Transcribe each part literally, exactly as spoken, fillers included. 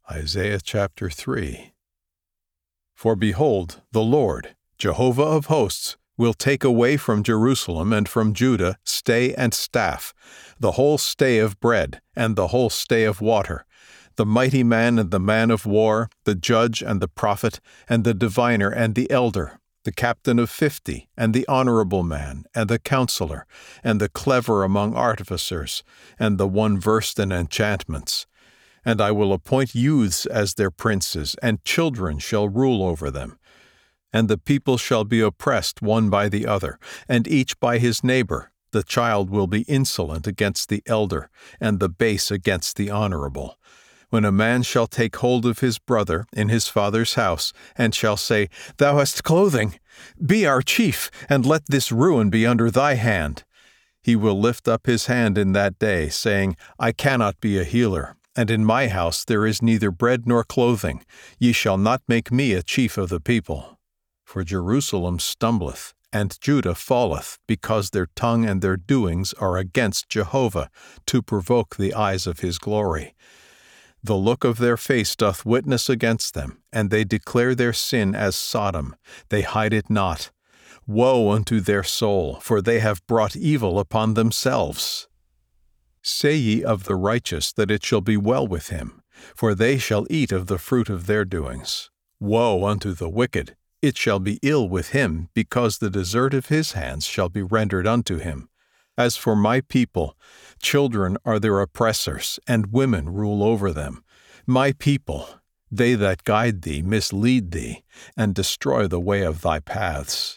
Isaiah chapter three. For behold, the Lord, Jehovah of hosts, will take away from Jerusalem and from Judah stay and staff, the whole stay of bread and the whole stay of water, the mighty man and the man of war, the judge and the prophet, and the diviner and the elder, the captain of fifty, and the honorable man, and the counselor, and the clever among artificers, and the one versed in enchantments. And I will appoint youths as their princes, and children shall rule over them. And the people shall be oppressed one by the other, and each by his neighbor. The child will be insolent against the elder, and the base against the honorable. When a man shall take hold of his brother in his father's house, and shall say, Thou hast clothing, be our chief, and let this ruin be under thy hand. He will lift up his hand in that day, saying, I cannot be a healer, and in my house there is neither bread nor clothing. Ye shall not make me a chief of the people. For Jerusalem stumbleth, and Judah falleth, because their tongue and their doings are against Jehovah, to provoke the eyes of his glory. The look of their face doth witness against them, and they declare their sin as Sodom, they hide it not. Woe unto their soul, for they have brought evil upon themselves. Say ye of the righteous that it shall be well with him, for they shall eat of the fruit of their doings. Woe unto the wicked! It shall be ill with him, because the desert of his hands shall be rendered unto him. As for my people, children are their oppressors, and women rule over them. My people, they that guide thee mislead thee, and destroy the way of thy paths.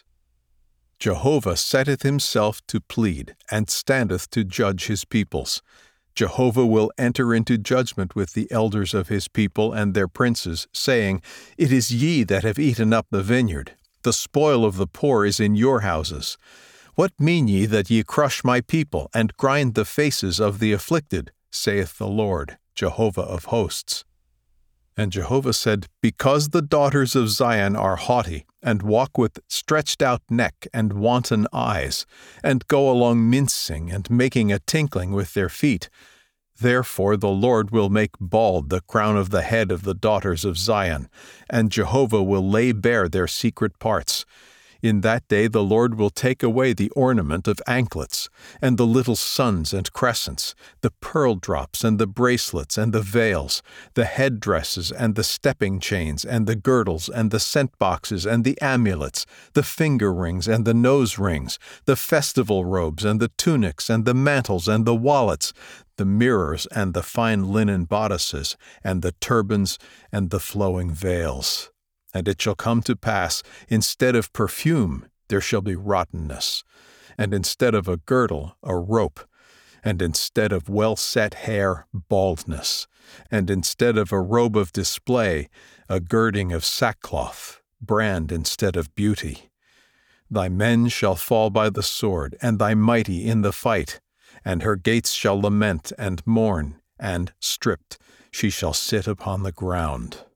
Jehovah setteth himself to plead, and standeth to judge his peoples. Jehovah will enter into judgment with the elders of his people and their princes, saying, It is ye that have eaten up the vineyard. The spoil of the poor is in your houses. What mean ye that ye crush my people, and grind the faces of the afflicted, saith the Lord, Jehovah of hosts? And Jehovah said, Because the daughters of Zion are haughty, and walk with stretched out neck and wanton eyes, and go along mincing and making a tinkling with their feet, therefore the Lord will make bald the crown of the head of the daughters of Zion, and Jehovah will lay bare their secret parts. In that day the Lord will take away the ornament of anklets, and the little suns and crescents, the pearl drops and the bracelets and the veils, the head dresses and the stepping chains and the girdles and the scent boxes and the amulets, the finger rings and the nose rings, the festival robes and the tunics and the mantles and the wallets, the mirrors and the fine linen bodices, and the turbans and the flowing veils. And it shall come to pass, instead of perfume there shall be rottenness, and instead of a girdle a rope, and instead of well-set hair baldness, and instead of a robe of display a girding of sackcloth, brand instead of beauty. Thy men shall fall by the sword, and thy mighty in the fight, and her gates shall lament and mourn, and, stripped, she shall sit upon the ground.